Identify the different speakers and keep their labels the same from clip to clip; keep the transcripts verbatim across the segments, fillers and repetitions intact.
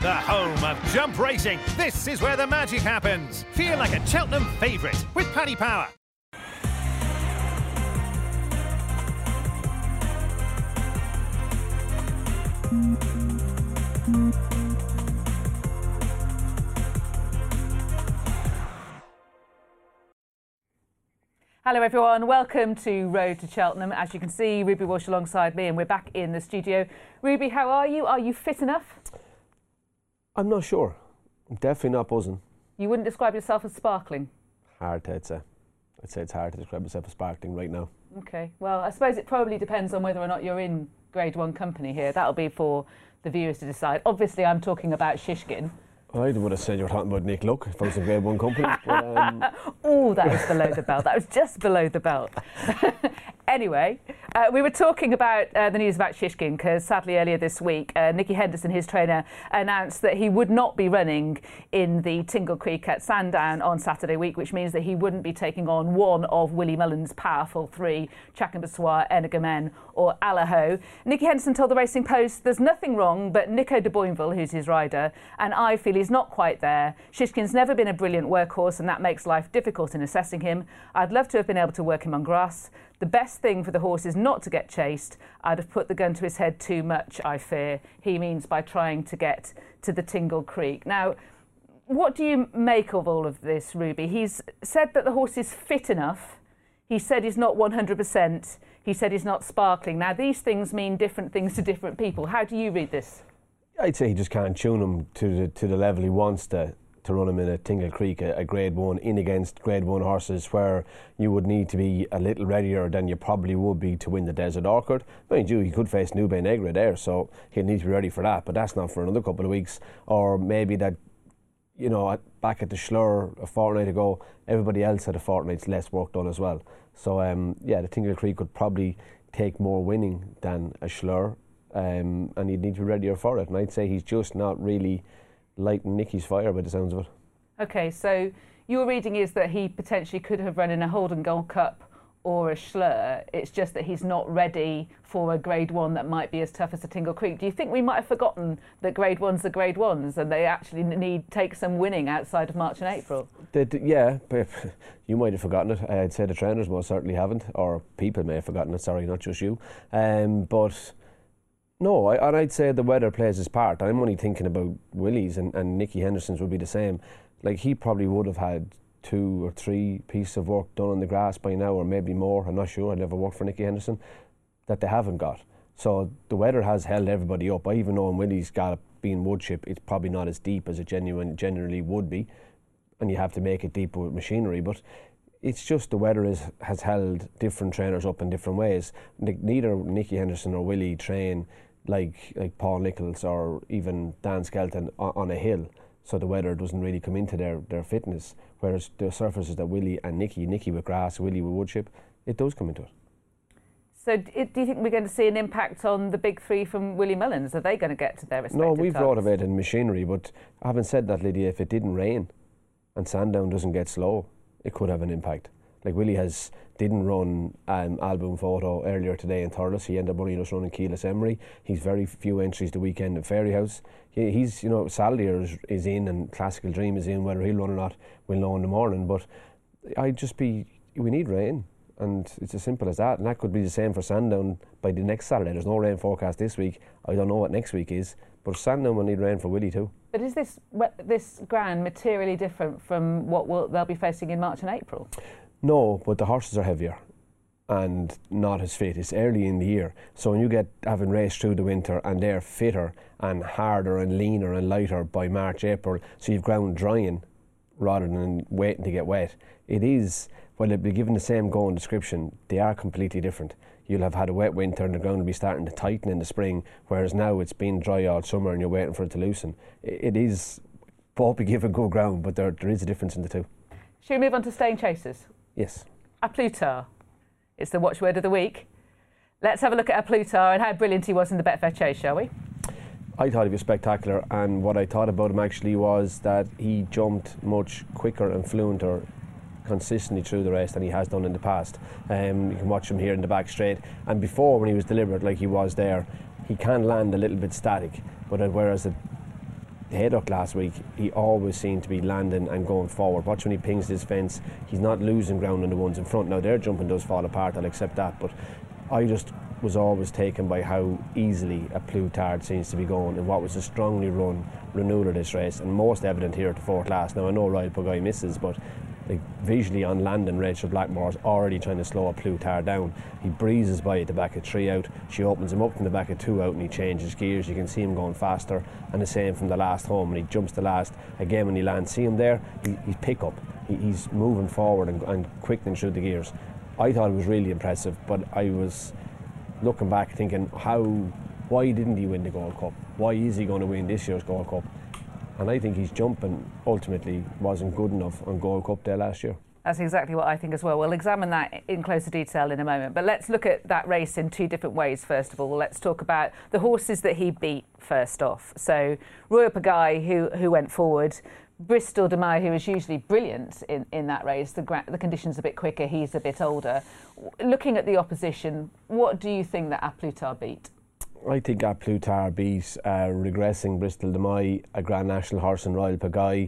Speaker 1: The home of jump racing. This is where the magic happens. Feel like a Cheltenham favourite with Paddy Power.
Speaker 2: Hello everyone, welcome to Road to Cheltenham. As you can see, Ruby Walsh alongside me and we're back in the studio. Ruby, how are you? Are you fit enough?
Speaker 3: I'm not sure. I'm definitely not buzzing.
Speaker 2: You wouldn't describe yourself as sparkling?
Speaker 3: Hard to say. I'd say it's hard to describe myself as sparkling right now.
Speaker 2: Okay, well I suppose it probably depends on whether or not you're in grade one company here. That'll be for the viewers to decide. Obviously I'm talking about Shishkin.
Speaker 3: I would have said you were talking about Nick Luck if I was in grade one company. But, um...
Speaker 2: oh, that was below the belt. That was just below the belt. Anyway, uh, we were talking about uh, the news about Shishkin because sadly earlier this week, uh, Nicky Henderson, his trainer, announced that he would not be running in the Tingle Creek at Sandown on Saturday week, which means that he wouldn't be taking on one of Willie Mullins' powerful three, Chacan Bassois, Energumen or Allaho. Nicky Henderson told the Racing Post, there's nothing wrong, but Nico de Boinville, who's his rider, and I feel he's not quite there. Shishkin's never been a brilliant workhorse and that makes life difficult in assessing him. I'd love to have been able to work him on grass. The best thing for the horse is not to get chased. I'd have put the gun to his head too much, I fear. He means by trying to get to the Tingle Creek. Now, what do you make of all of this, Ruby? He's said that the horse is fit enough. He said he's not one hundred percent. He said he's not sparkling. Now, these things mean different things to different people. How do you read this?
Speaker 3: I'd say he just can't tune him to the, to the level he wants to. to run him in a Tingle Creek, a, a grade one, in against grade one horses where you would need to be a little readier than you probably would be to win the Desert Orchid. Mind you, he could face Nube Negra there, so he'll need to be ready for that, but that's not for another couple of weeks. Or maybe that, you know, back at the Schlur a fortnight ago, everybody else had a fortnight's less work done as well. So, um, yeah, the Tingle Creek would probably take more winning than a Schlur, um, and he'd need to be readier for it. And I'd say he's just not really lighting Nicky's fire by the sounds of it.
Speaker 2: OK, so your reading is that he potentially could have run in a Holden Gold Cup or a Schlur. It's just that he's not ready for a grade one that might be as tough as a Tingle Creek. Do you think we might have forgotten that grade ones are grade ones and they actually need take some winning outside of March and April?
Speaker 3: They, yeah, but you might have forgotten it. I'd say the trainers most certainly haven't, or people may have forgotten it, sorry, not just you. Um, but no, I, and I'd say the weather plays its part. I'm only thinking about Willie's, and, and Nicky Henderson's would be the same. Like, he probably would have had two or three pieces of work done on the grass by now, or maybe more, I'm not sure, I'd never worked for Nicky Henderson, that they haven't got. So the weather has held everybody up. I even know in Willie's Gallop being wood chip, it's probably not as deep as it genuine, generally would be, and you have to make it deeper with machinery, but it's just the weather is, has held different trainers up in different ways. Neither Nicky Henderson or Willie train like like Paul Nichols or even Dan Skelton on, on a hill, so the weather doesn't really come into their, their fitness, whereas the surfaces that Willie and Nicky, Nicky with grass, Willie with wood chip, it does come into it.
Speaker 2: So do you think we're going to see an impact on the big three from Willie Mullins? Are they going to get to their respective
Speaker 3: No, we've
Speaker 2: targets?
Speaker 3: brought about in machinery, but having said that, Lydia, if it didn't rain and Sandown doesn't get slow, it could have an impact. Like, Willie has didn't run um, Album Photo earlier today in Thurles. He ended up only just running Keyless Emery. He's very few entries the weekend at Fairyhouse. He, he's, you know, Saldier is, is in and Classical Dream is in. Whether he'll run or not, we'll know in the morning. But I'd just be, we need rain. And it's as simple as that. And that could be the same for Sandown by the next Saturday. There's no rain forecast this week. I don't know what next week is. But Sandown will need rain for Willie too.
Speaker 2: But is this this ground materially different from what will, they'll be facing in March and April?
Speaker 3: No, but the horses are heavier and not as fit. It's early in the year. So when you get having raced through the winter and they're fitter and harder and leaner and lighter by March, April, so you've ground drying rather than waiting to get wet. It is, while it'll be given the same go and description, they are completely different. You'll have had a wet winter and the ground will be starting to tighten in the spring, whereas now it's been dry all summer and you're waiting for it to loosen. It is both be given good ground, but there, there is a difference in the two.
Speaker 2: Should we move on to Staying Chasers?
Speaker 3: Yes.
Speaker 2: A Plutar. It's the watchword of the week. Let's have a look at A Plutar and how brilliant he was in the Betfair Chase, shall we?
Speaker 3: I thought he was spectacular, and what I thought about him actually was that he jumped much quicker and fluenter consistently through the race than he has done in the past. Um, you can watch him here in the back straight, and before, when he was deliberate like he was there, he can land a little bit static, but whereas it, the Haydock last week, he always seemed to be landing and going forward. Watch when he pings this fence, he's not losing ground on the ones in front. Now their jumping does fall apart, I'll accept that, but I just was always taken by how easily a Plutard seems to be going and what was a strongly run renewal of this race, and most evident here at the fourth last. Now I know Royal Pagaille misses, but like, visually on landing, Rachel Blackmore's already trying to slow a Plutard down. He breezes by at the back of three out, she opens him up from the back of two out and he changes gears. You can see him going faster, and the same from the last home, and he jumps the last again when he lands. See him there, he, he's pick up, he, he's moving forward and, and quickening through the gears. I thought it was really impressive, but I was looking back thinking, how, why didn't he win the Gold Cup? Why is he going to win this year's Gold Cup? And I think his jumping ultimately wasn't good enough on Gold Cup Day last year.
Speaker 2: That's exactly what I think as well. We'll examine that in closer detail in a moment. But let's look at that race in two different ways, first of all. Let's talk about the horses that he beat first off. So Royal Pagaille, who, who went forward. Bristol De Mai, who is usually brilliant in, in that race. The, gra- the conditions a bit quicker, he's a bit older. Looking at the opposition, what do you think that A Plus Tard beat?
Speaker 3: I think A Plus Tard beat uh, regressing Bristol De Mai, a Grand National horse in Royal Pagaille,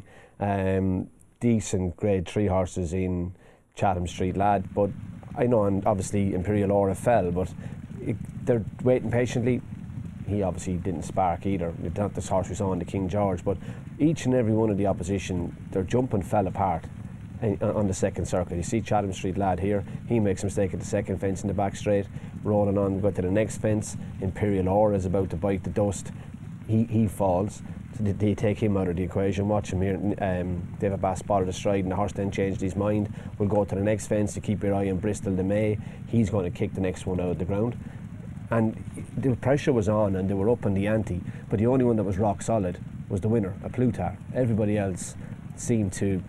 Speaker 3: um, decent grade three horses in Chatham Street Lad, but I know, and obviously Imperial Aura fell, but it, they're waiting patiently. He obviously didn't spark either. It's not this horse we saw in the King George, but each and every one of the opposition, their jumping fell apart on the second circle. You see Chatham Street Lad here, he makes a mistake at the second fence in the back straight, rolling on, go to the next fence. Imperial Aura is about to bite the dust, he he falls, so they, they take him out of the equation. Watch him here, um, David Bass spotted a stride and the horse then changed his mind. We'll go to the next fence to keep your eye on Bristol De Mai, he's going to kick the next one out of the ground. And the pressure was on and they were up on the ante, but the only one that was rock solid was the winner, A Plus Tard. Everybody else seemed to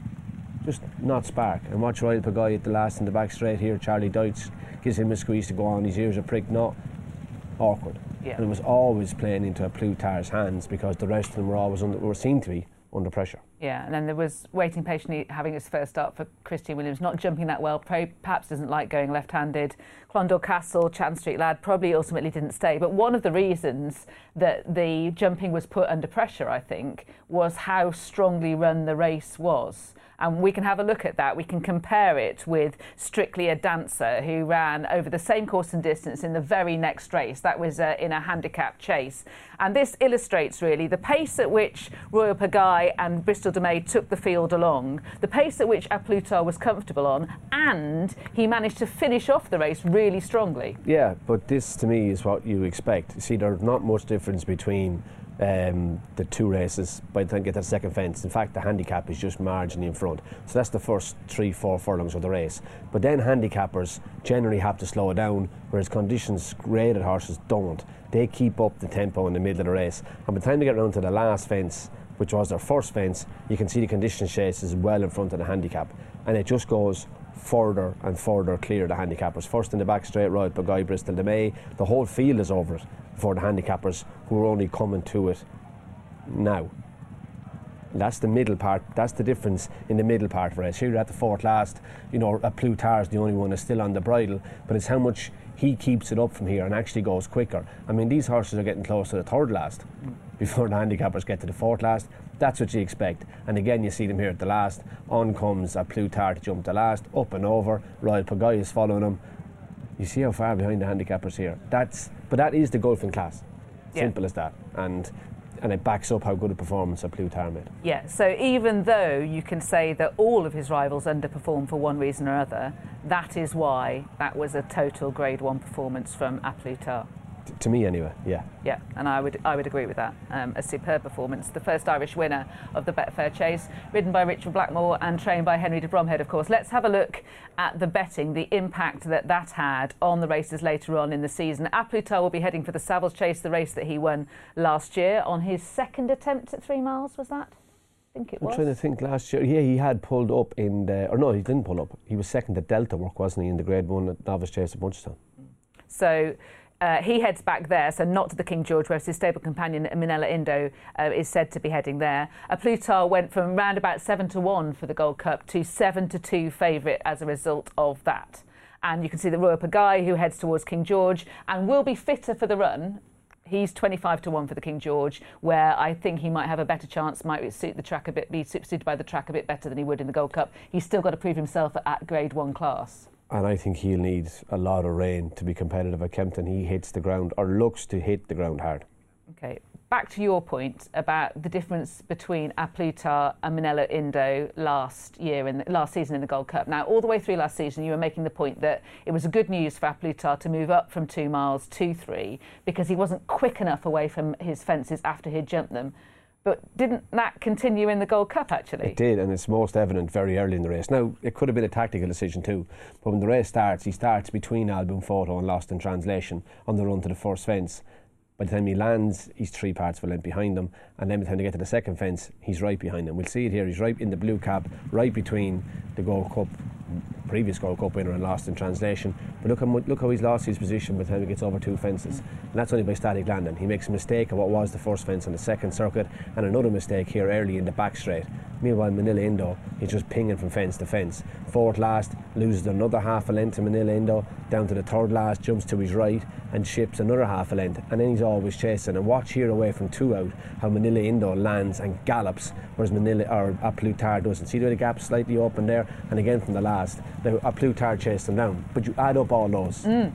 Speaker 3: just not spark. And watch Royal Pagaille at the last in the back straight here. Charlie Deutsch gives him a squeeze to go on, his ears are pricked, not awkward. Yeah. And it was always playing into A Plus Tard's hands because the rest of them were always under, were seen to be under pressure.
Speaker 2: Yeah, and then there was waiting patiently having his first start for Christian Williams, not jumping that well, perhaps doesn't like going left-handed. Clondall Castle, Chatham Street Lad probably ultimately didn't stay, but one of the reasons that the jumping was put under pressure, I think, was how strongly run the race was. And we can have a look at that. We can compare it with Strictly a Dancer, who ran over the same course and distance in the very next race. That was uh, in a handicap chase. And this illustrates really the pace at which Royal Pagaille and Bristol De Mai took the field along, the pace at which A Plus Tard was comfortable on, and he managed to finish off the race really strongly.
Speaker 3: Yeah, but this to me is what you expect. You see, there's not much difference between Um, the two races by the time you get to the second fence. In fact, the handicap is just marginally in front. So that's the first three, four furlongs of the race. But then handicappers generally have to slow it down, whereas conditions graded horses don't. They keep up the tempo in the middle of the race. And by the time they get around to the last fence, which was their first fence, you can see the condition chases well in front of the handicap. And it just goes further and further clear of the handicappers. First in the back straight, Royal Pagaille, Bristol De Mai. The whole field is over it for the handicappers who are only coming to it now. That's the middle part, that's the difference in the middle part of the race. Here at the fourth last, you know, A Plus Tard's the only one that's still on the bridle, but it's how much he keeps it up from here and actually goes quicker. I mean, these horses are getting close to the third last before the handicappers get to the fourth last. That's what you expect. And again, you see them here at the last. On comes A Plus Tard to jump the last, up and over. Royal Pagaille is following him. You see how far behind the handicappers here. That's, but that is the golfing class.
Speaker 2: Yeah.
Speaker 3: Simple as that. And and it backs up how good a performance A Plus Tard made.
Speaker 2: Yeah, so even though you can say that all of his rivals underperformed for one reason or other, that is why that was a total grade one performance from A Plus Tard.
Speaker 3: T- to me anyway, yeah.
Speaker 2: Yeah, and I would I would agree with that. Um, a superb performance. The first Irish winner of the Betfair Chase, ridden by Richard Blackmore and trained by Henry de Bromhead, of course. Let's have a look at the betting, the impact that that had on the races later on in the season. A Plus Tard will be heading for the Savills Chase, the race that he won last year on his second attempt at three miles, was that? I think it was.
Speaker 3: I'm trying to think last year. Yeah, he had pulled up in the, or no, he didn't pull up. He was second at Delta Work, wasn't he, in the Grade One at Novice Chase at Bunchestown.
Speaker 2: So uh, he heads back there, so not to the King George, whereas his stable companion Minella Indo uh, is said to be heading there. A Plus Tard went from round about seven to one for the Gold Cup to seven to two favourite as a result of that. And you can see the Royal Pagaille, who heads towards King George and will be fitter for the run. He's twenty-five to one for the King George, where I think he might have a better chance, might suit the track a bit, be suited by the track a bit better than he would in the Gold Cup. He's still got to prove himself at Grade One class.
Speaker 3: And I think he'll need a lot of rain to be competitive at Kempton. He hits the ground, or looks to hit the ground hard.
Speaker 2: Okay, back to your point about the difference between A Plutar and Minella Indo last year in the, last season in the Gold Cup. Now, all the way through last season, you were making the point that it was a good news for A Plutar to move up from two miles to three because he wasn't quick enough away from his fences after he'd jumped them. But didn't that continue in the Gold Cup, actually?
Speaker 3: It did, and it's most evident very early in the race. Now, it could have been a tactical decision too, but when the race starts, he starts between Album Photo and Lost in Translation on the run to the first fence. By the time he lands, he's three parts of a length behind them, and then by the time they get to the second fence, he's right behind them. We'll see it here, he's right in the blue cap, right between the Gold Cup, previous Gold Cup winner and Lost in Translation. But look how, much, look how he's lost his position by the time he gets over two fences. And that's only by static landing. He makes a mistake of what was the first fence on the second circuit, and another mistake here early in the back straight. Meanwhile, Minella Indo is just pinging from fence to fence. Fourth last, loses another half a length to Minella Indo, down to the third last, jumps to his right and ships another half a length, and then he's always chasing. And watch here away from two out how Minella Indo lands and gallops, whereas Minella or A Plutar doesn't. See the gap slightly open there, and again from the last. Now A Plutar chased him down, but you add up all those mm.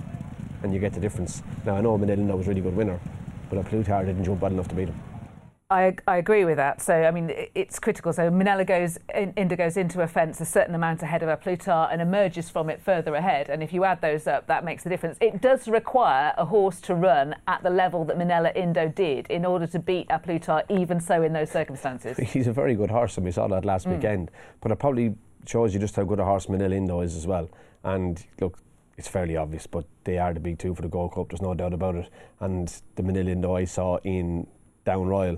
Speaker 3: and you get the difference. Now I know Minella Indo was a really good winner, but A Plutar didn't jump well enough to beat him.
Speaker 2: I, I agree with that. So, I mean, it's critical. So, Minella goes, Indo goes into a fence a certain amount ahead of A Plutar and emerges from it further ahead. And if you add those up, that makes the difference. It does require a horse to run at the level that Minella Indo did in order to beat A Plutar, even so in those circumstances.
Speaker 3: He's a very good horse, and we saw that last mm. weekend. But it probably shows you just how good a horse Minella Indo is as well. And look, it's fairly obvious, but they are the big two for the Gold Cup. There's no doubt about it. And the Minella Indo I saw in Down Royal,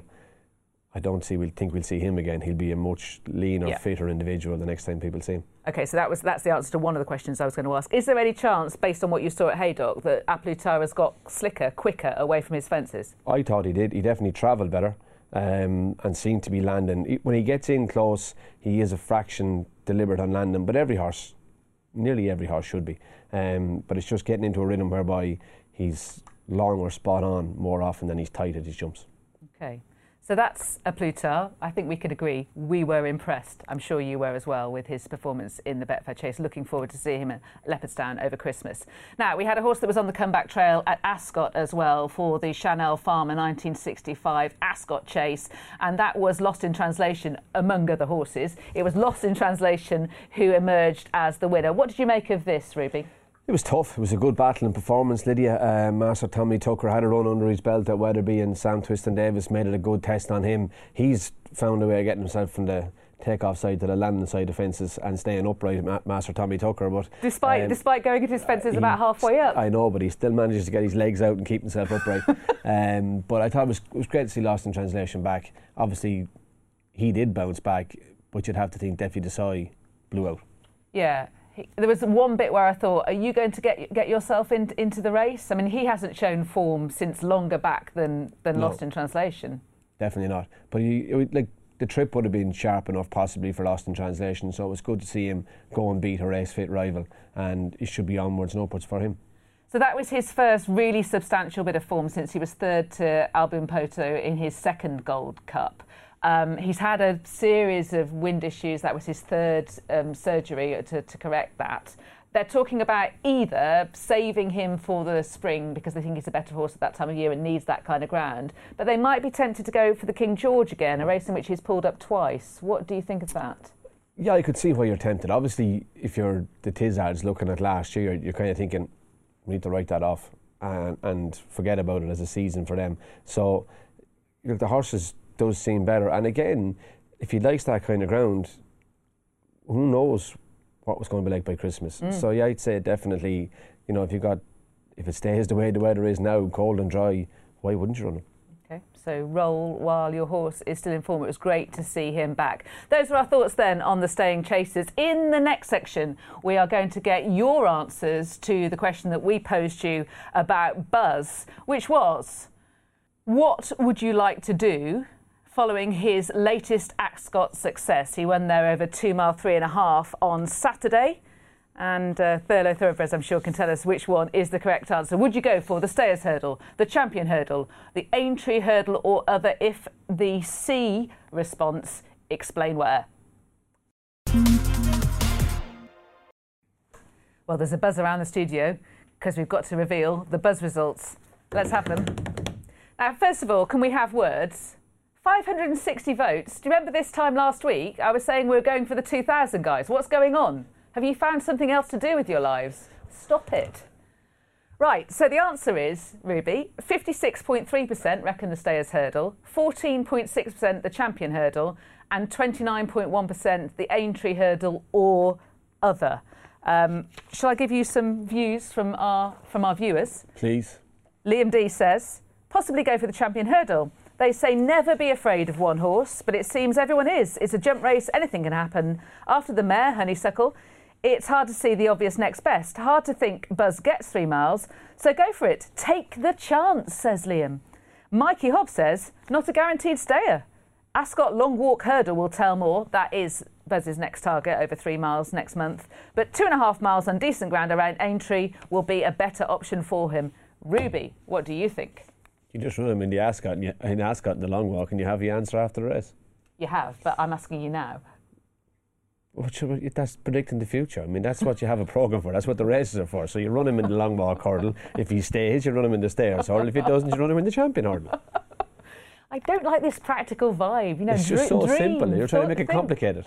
Speaker 3: I don't see. We'll think we'll see him again. He'll be a much leaner, yeah. fitter individual the next time people see him.
Speaker 2: Okay, so that was that's the answer to one of the questions I was going to ask. Is there any chance, based on what you saw at Haydock, that A Plutar has got slicker, quicker away from his fences?
Speaker 3: I thought he did. He definitely travelled better um, and seemed to be landing. When he gets in close, he is a fraction deliberate on landing. But every horse, nearly every horse, should be. Um, but it's just getting into a rhythm whereby he's long or spot on more often than he's tight at his jumps.
Speaker 2: Okay. So that's A Plutar. I think we could agree we were impressed. I'm sure you were as well with his performance in the Betfair Chase. Looking forward to seeing him at Leopardstown over Christmas. Now, we had a horse that was on the comeback trail at Ascot as well for the Chanel Farmer nineteen sixty-five Ascot Chase, and that was Lost in Translation among other horses. It was Lost in Translation who emerged as the winner. What did you make of this, Ruby?
Speaker 3: It was tough. It was a good battle and performance, Lydia. Uh, Master Tommy Tucker had a run under his belt at Weatherby, and Sam Twiston Davis made it a good test on him. He's found a way of getting himself from the take-off side to the landing side of fences and staying upright, Ma- Master Tommy Tucker. But
Speaker 2: Despite um, despite going into his fences he, about halfway up.
Speaker 3: I know, but he still manages to get his legs out and keep himself upright. um, but I thought it was, it was great to see Lost in Translation back. Obviously, he did bounce back, but you'd have to think Defi Desai blew out.
Speaker 2: Yeah. There was one bit where I thought, are you going to get get yourself in, into the race? I mean, he hasn't shown form since longer back than, than
Speaker 3: no,
Speaker 2: Lost in Translation.
Speaker 3: Definitely not. But he, it, like the trip would have been sharp enough possibly for Lost in Translation, so it was good to see him go and beat a race-fit rival, and it should be onwards and upwards for him.
Speaker 2: So that was his first really substantial bit of form since he was third to Album Poto in his second Gold Cup. Um, he's had a series of wind issues. That was his third um, surgery to, to correct that. They're talking about either saving him for the spring because they think he's a better horse at that time of year and needs that kind of ground, but they might be tempted to go for the King George again, a race in which he's pulled up twice. What do you think of that?
Speaker 3: Yeah, I could see why you're tempted. Obviously, if you're the Tizzards looking at last year, you're, you're kind of thinking, we need to write that off and, and forget about it as a season for them. So, you know, the horses does seem better, and again, if he likes that kind of ground, who knows what was going to be like by Christmas. Mm. So yeah, I'd say definitely, you know, if you got if it stays the way the weather is now, cold and dry, why wouldn't you run him?
Speaker 2: Okay, so roll while your horse is still in form. It was great to see him back. Those were our thoughts then on the staying chasers. In the next section, we are going to get your answers to the question that we posed you about Buzz, which was, what would you like to do following his latest Ascot success? He won there over two mile three and a half on Saturday, And uh, Thurlow Thoroughbreds, I'm sure, can tell us which one is the correct answer. Would you go for the Stayers Hurdle, the Champion Hurdle, the Aintree Hurdle, or other? If the C response, explain where. Well, there's a buzz around the studio because we've got to reveal the buzz results. Let's have them. Now, first of all, can we have words? five hundred sixty votes. Do you remember this time last week? I was saying we were going for the two thousand guys. What's going on? Have you found something else to do with your lives? Stop it. Right, so the answer is, Ruby, fifty-six point three percent reckon the Stayers Hurdle, fourteen point six percent the Champion Hurdle, and twenty-nine point one percent the Aintree Hurdle or other. Um, shall I give you some views from our from our viewers?
Speaker 3: Please.
Speaker 2: Liam D says, possibly go for the Champion Hurdle. They say never be afraid of one horse, but it seems everyone is. It's a jump race, anything can happen. After the mare, Honeysuckle, it's hard to see the obvious next best. Hard to think Buzz gets three miles, so go for it. Take the chance, says Liam. Mikey Hobbs says, not a guaranteed stayer. Ascot Long Walk Hurdle will tell more. That is Buzz's next target, over three miles next month. But two and a half miles on decent ground around Aintree will be a better option for him. Ruby, what do you think?
Speaker 3: You just run him in the Ascot, and you, in Ascot in the long walk, and you have your answer after the race.
Speaker 2: You have, but I'm asking you now.
Speaker 3: What should, that's predicting the future. I mean, that's what you have a programme for. That's what the races are for. So you run him in the long walk hurdle. If he stays, you run him in the Stayers hurdle. If he doesn't, you run him in the Champion hurdle.
Speaker 2: I don't like this practical vibe. You know,
Speaker 3: it's just
Speaker 2: dr-
Speaker 3: so
Speaker 2: dream,
Speaker 3: simple. You're trying to make it complicated.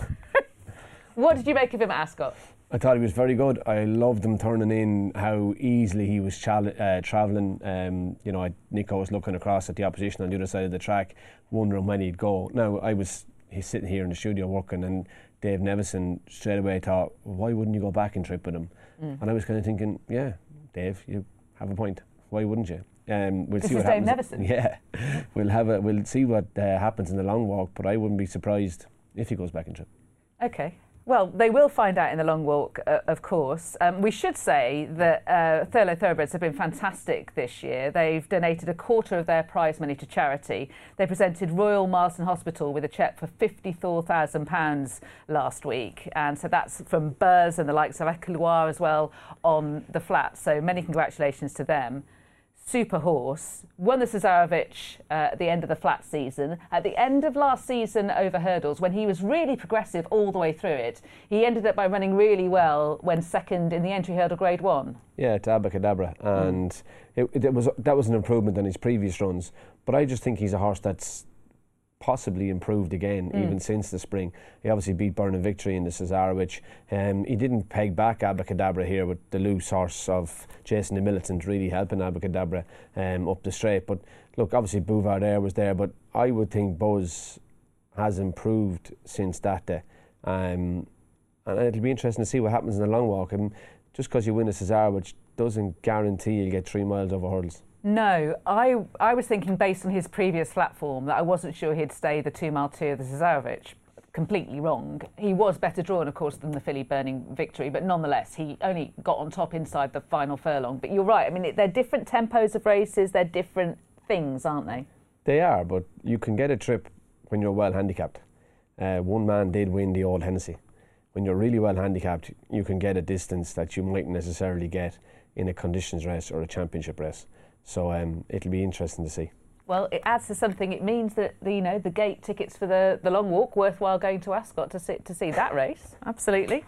Speaker 2: What did you make of him at Ascot?
Speaker 3: I thought he was very good. I loved him turning in, how easily he was chal- uh, travelling. Um, you know, I, Nico was looking across at the opposition on the other side of the track, wondering when he'd go. Now, I was he's sitting here in the studio working, and Dave Nevison straight away thought, why wouldn't you go back and trip with him? Mm. And I was kind of thinking, yeah, Dave, you have a point. Why wouldn't you? Um, we'll
Speaker 2: this
Speaker 3: see
Speaker 2: is
Speaker 3: what
Speaker 2: Dave
Speaker 3: happens.
Speaker 2: Nevison.
Speaker 3: Yeah, we'll have a, we'll see what uh, happens in the long walk. But I wouldn't be surprised if he goes back and trip.
Speaker 2: Okay. Well, they will find out in the long walk, uh, of course. Um, we should say that uh, Thurlow Thoroughbreds have been fantastic this year. They've donated a quarter of their prize money to charity. They presented Royal Marsden Hospital with a cheque for fifty-four thousand pounds last week. And so that's from Buzz and the likes of Ecloir as well on the flat. So many congratulations to them. Super horse, won the Cesarovic uh, at the end of the flat season. At the end of last season over hurdles, when he was really progressive all the way through it, he ended up by running really well when second in the entry hurdle grade one. Yeah,
Speaker 3: to Abacadabra, and mm. it, it was that was an improvement on his previous runs. But I just think he's a horse that's possibly improved again, mm. even since the spring. He obviously beat Burning Victory in the Cesarovic. Um, he didn't peg back Abacadabra here with the loose horse of Jason de Militant really helping Abacadabra um, up the straight. But look, obviously Bouvard Air was there, but I would think Buzz has improved since that day. Um, and it'll be interesting to see what happens in the long walk. And just because you win a Cesarovic doesn't guarantee you'll get three miles over hurdles.
Speaker 2: No, I I was thinking based on his previous flat form that I wasn't sure he'd stay the two mile two of the Cesarovic. Completely wrong. He was better drawn, of course, than the filly Burning Victory, but nonetheless, he only got on top inside the final furlong. But you're right. I mean, they're different tempos of races. They're different things, aren't they?
Speaker 3: They are, but you can get a trip when you're well handicapped. Uh, one man did win the Old Hennessy. When you're really well handicapped, you can get a distance that you mightn't necessarily get in a conditions race or a championship race. So um, it'll be interesting to see.
Speaker 2: Well, it adds to something. It means that the, you know the gate tickets for the, the long walk worthwhile going to Ascot to see to see that race. Absolutely.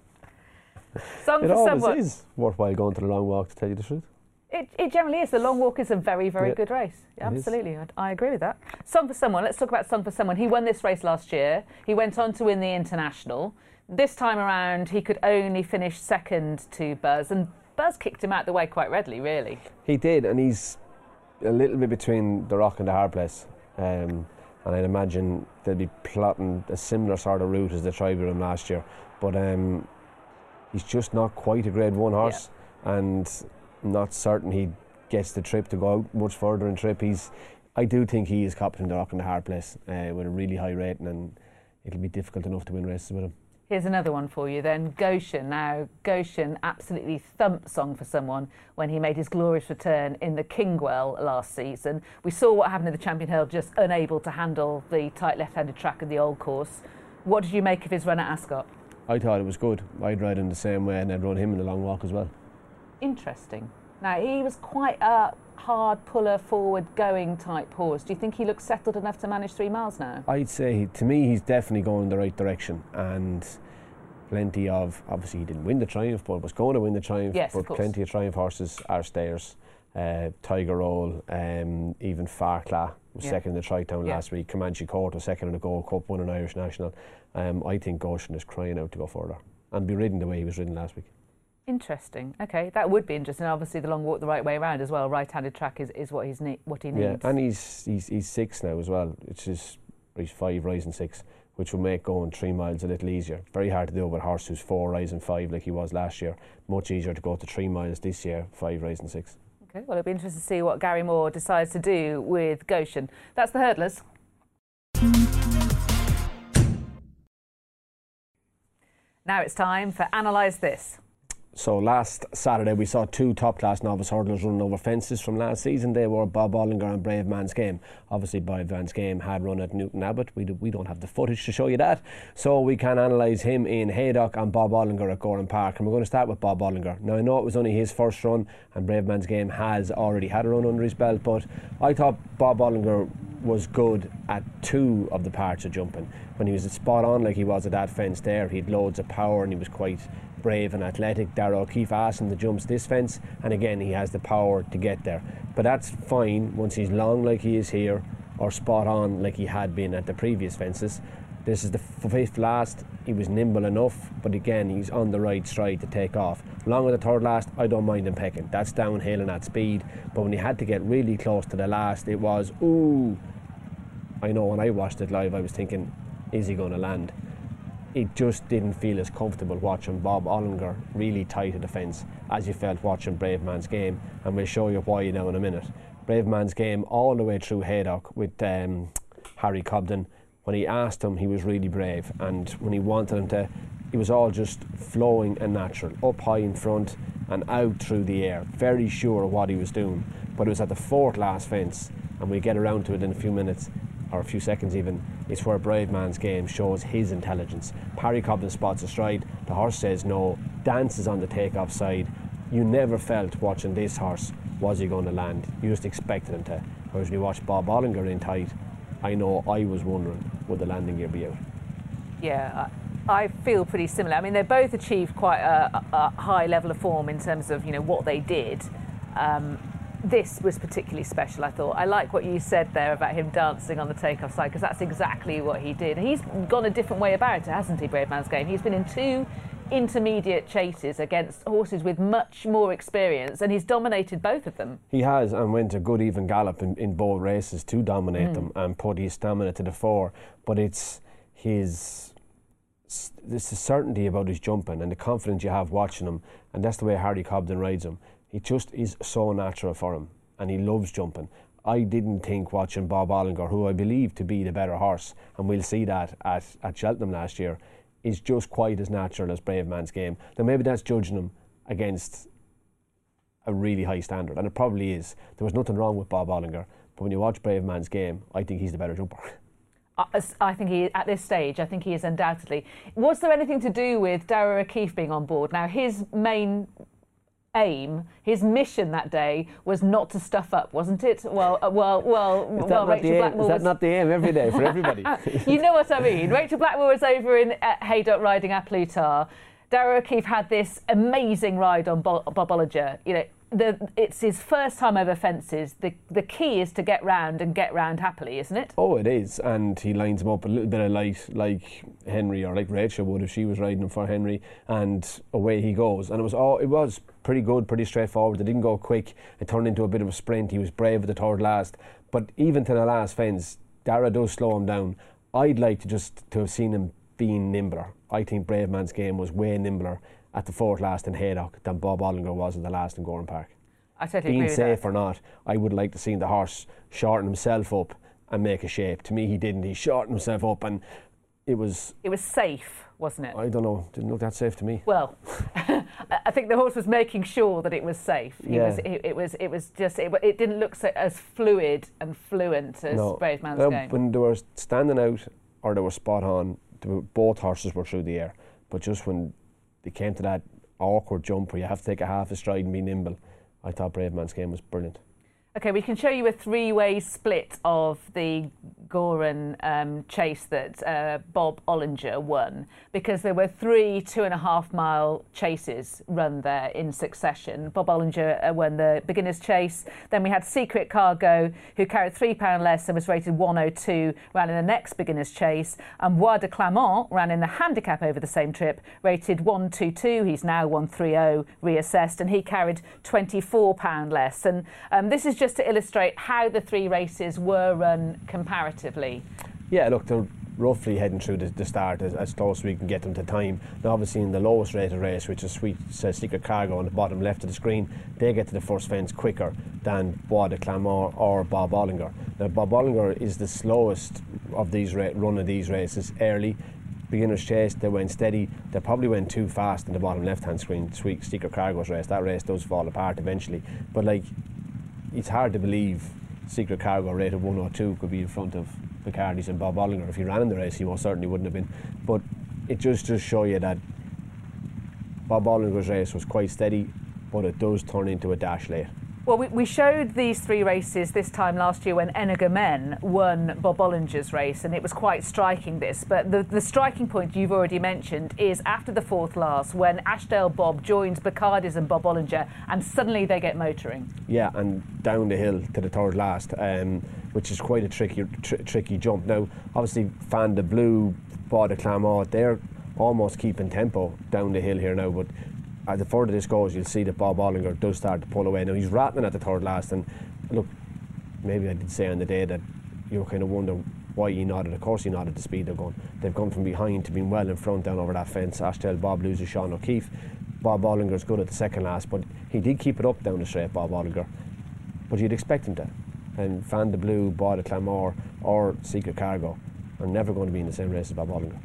Speaker 2: Song
Speaker 3: it
Speaker 2: for
Speaker 3: always
Speaker 2: someone.
Speaker 3: is worthwhile going to the long walk, to tell you the truth.
Speaker 2: It it generally is. The long walk is a very very
Speaker 3: yeah,
Speaker 2: good race. Absolutely, I, I agree with that. Song for someone. Let's talk about Song for Someone. He won this race last year. He went on to win the International. This time around, he could only finish second to Buzz, and Buzz kicked him out the way quite readily, really.
Speaker 3: He did, and he's a little bit between the rock and the hard place. Um, and I'd imagine they'll be plotting a similar sort of route as they tried with him last year. But um, he's just not quite a grade one horse, yeah. and not certain he gets the trip to go out much further in trip. He's, I do think he is copping the rock and the hard place uh, with a really high rating, and it'll be difficult enough to win races with him.
Speaker 2: Here's another one for you then, Goshen. Now, Goshen absolutely thumped Song for Someone when he made his glorious return in the Kingwell last season. We saw what happened in the Champion Hill, just unable to handle the tight left-handed track of the old course. What did you make of his run at Ascot?
Speaker 3: I thought it was good. I'd ride him the same way and I'd run him in the long walk as well.
Speaker 2: Interesting. Now, he was quite a hard puller, forward going type horse. Do you think he looks settled enough to manage three miles now?
Speaker 3: I'd say, to me, he's definitely going in the right direction, and plenty of, obviously he didn't win the Triumph, but was going to win the Triumph.
Speaker 2: Yes,
Speaker 3: but
Speaker 2: of course.
Speaker 3: Plenty of Triumph horses are stayers. Uh, Tiger Roll, um, even Farcla was
Speaker 2: Yeah.
Speaker 3: second in the Tri-Town
Speaker 2: Yeah.
Speaker 3: last week. Comanche Court was second in the Gold Cup, won an Irish National. Um, I think Goshen is crying out to go further and be ridden the way he was ridden last week.
Speaker 2: Interesting. Okay, that would be interesting. Obviously, the long walk the right way around as well. Right-handed track is, is what he's ne- what he needs.
Speaker 3: Yeah, and he's he's he's six now as well, which is he's five rising six, which will make going three miles a little easier. Very hard to do with a horse who's four rising five like he was last year. Much easier to go to three miles this year, five rising six.
Speaker 2: Okay, well, it'll be interesting to see what Gary Moore decides to do with Goshen. That's the hurdlers. Now it's time for Analyse This.
Speaker 3: So last Saturday we saw two top-class novice hurdlers running over fences from last season. They were Bob Bollinger and Brave Man's Game. Obviously Brave Man's Game had run at Newton Abbott. We, do, we don't have the footage to show you that. So we can analyse him in Haydock and Bob Bollinger at Goran Park. And we're going to start with Bob Bollinger. Now I know it was only his first run and Brave Man's Game has already had a run under his belt, but I thought Bob Bollinger was good at two of the parts of jumping. When he was spot on like he was at that fence there, he had loads of power and he was quite brave and athletic. Darragh O'Keefe asked him to jump this fence, and again he has the power to get there. But that's fine once he's long like he is here, or spot on like he had been at the previous fences. This is the fifth last. He was nimble enough, but again he's on the right stride to take off. Long at the third last, I don't mind him pecking. That's downhill and at speed. But when he had to get really close to the last, it was ooh. I know when I watched it live, I was thinking, is he going to land? It just didn't feel as comfortable watching Bob Bollinger really tight at the fence as you felt watching Brave Man's Game, and we'll show you why now in a minute. Brave Man's Game all the way through Haydock with um, Harry Cobden. When he asked him, he was really brave, and when he wanted him to, it was all just flowing and natural, up high in front and out through the air, very sure of what he was doing. But it was at the fourth last fence, and we'll get around to it in a few minutes, or a few seconds even. It's where Brave Man's Game shows his intelligence. Parry Cobden spots a stride, the horse says no, dances on the takeoff side. You never felt watching this horse, was he going to land? You just expected him to. Whereas when you watch Bob Bollinger in tight, I know I was wondering, would the landing gear be out?
Speaker 2: Yeah, I, I feel pretty similar. I mean, they both achieved quite a, a high level of form in terms of, you know, what they did. Um, This was particularly special, I thought. I like what you said there about him dancing on the takeoff side, because that's exactly what he did. He's gone a different way about it, hasn't he, Brave Man's Game? He's been in two intermediate chases against horses with much more experience, and he's dominated both of them. He
Speaker 3: has, and went a good even gallop in, in both races to dominate mm. them and put his stamina to the fore. But it's his... there's a certainty about his jumping and the confidence you have watching him, and that's the way Harry Cobden rides him. It just is so natural for him, and he loves jumping. I didn't think watching Bob Bollinger, who I believe to be the better horse, and we'll see that at, at Cheltenham last year, is just quite as natural as Brave Man's Game. Now maybe that's judging him against a really high standard, and it probably is. There was nothing wrong with Bob Bollinger, but when you watch Brave Man's Game, I think he's the better jumper.
Speaker 2: I think he, at this stage, I think he is undoubtedly. Was there anything to do with Darragh O'Keefe being on board? Now, his main aim, his mission that day was not to stuff up, wasn't it? Well, uh, well, well,
Speaker 3: is
Speaker 2: well.
Speaker 3: Rachel Blackmore was... Is that not the aim every day for everybody?
Speaker 2: You know what I mean. Rachel Blackmore was over in uh, Haydock riding à Plutar. Darragh O'Keefe had this amazing ride on Bob Bollinger. You know, the, it's his first time over fences. The the key is to get round and get round happily, isn't it?
Speaker 3: Oh, it is, and he lines him up a little bit of light, like Henry or like Rachel would if she was riding him for Henry, and away he goes. And it was all it was pretty good, pretty straightforward. It didn't go quick. It turned into a bit of a sprint. He was brave at the third last, but even to the last fence, Darragh does slow him down. I'd like to just to have seen him being nimbler. I think Brave Man's Game was way nimbler at the fourth last in Haydock than Bob Bollinger was at the last in Goran Park.
Speaker 2: I totally
Speaker 3: Being
Speaker 2: agree with
Speaker 3: safe
Speaker 2: that.
Speaker 3: or not, I would like to see the horse shorten himself up and make a shape. To me, he didn't. He shortened himself up, and it was...
Speaker 2: It was safe, wasn't it?
Speaker 3: I don't know. Didn't look that safe to me.
Speaker 2: Well, I think the horse was making sure that it was safe. He
Speaker 3: yeah.
Speaker 2: was, it, it was. It was just. It, it didn't look so, as fluid and fluent as
Speaker 3: no.
Speaker 2: Brave Man's
Speaker 3: uh,
Speaker 2: Game.
Speaker 3: When they were standing out or they were spot on, they were, both horses were through the air. But just when it came to that awkward jump where you have to take a half a stride and be nimble, I thought Bravemansgame was brilliant.
Speaker 2: Okay, we can show you a three-way split of the Gowran um, chase that uh, Bob Olinger won, because there were three two-and-a-half-mile chases run there in succession. Bob Olinger uh, won the beginner's chase. Then we had Secret Cargo, who carried three pounds less and was rated one oh two, ran in the next beginner's chase. And Bois de Clermont ran in the handicap over the same trip, rated one twenty-two. He's now one thirty, reassessed, and he carried twenty-four pounds less. And um, this is just just to illustrate how the three races were run comparatively.
Speaker 3: Yeah, look, they're roughly heading through the, the start as, as close as we can get them to time. Now, obviously, in the lowest rated race, which is Sweet uh, Secret Cargo on the bottom left of the screen, they get to the first fence quicker than Bois de Clermont or Bob Olinger. Now, Bob Olinger is the slowest of these ra- run of these races early. Beginner's chase, they went steady. They probably went too fast in the bottom left-hand screen. Sweet Secret Cargo's race, that race does fall apart eventually. But like, it's hard to believe Secret Cargo rated one oh two could be in front of Bacardis and Bob Olinger. If he ran in the race, he most certainly wouldn't have been. But it just does show you that Bob Olinger's race was quite steady, but it does turn into a dash late.
Speaker 2: Well, we, we showed these three races this time last year when Energumen won Bob Olinger's race, and it was quite striking, this. But the, the striking point you've already mentioned is after the fourth last, when Ashdale Bob joins Bacardis and Bob Olinger, and suddenly they get motoring.
Speaker 3: Yeah, and down the hill to the third last, um, which is quite a tricky tr- tricky jump. Now, obviously, Fan de Blue, Bois de Clermont, they're almost keeping tempo down the hill here now, but Uh, the further this goes, you'll see that Bob Olinger does start to pull away. Now, he's rattling at the third last, and look, maybe I did say on the day that you kind of wonder why he nodded. Of course he nodded the speed they're going. They've gone from behind to being well in front down over that fence. Ashdale Bob loses Sean O'Keefe. Bob Olinger's good at the second last, but he did keep it up down the straight, Bob Olinger. But you'd expect him to. And Fan de Blue, Bois de Clermont or Secret Cargo are never going to be in the same race as Bob Olinger.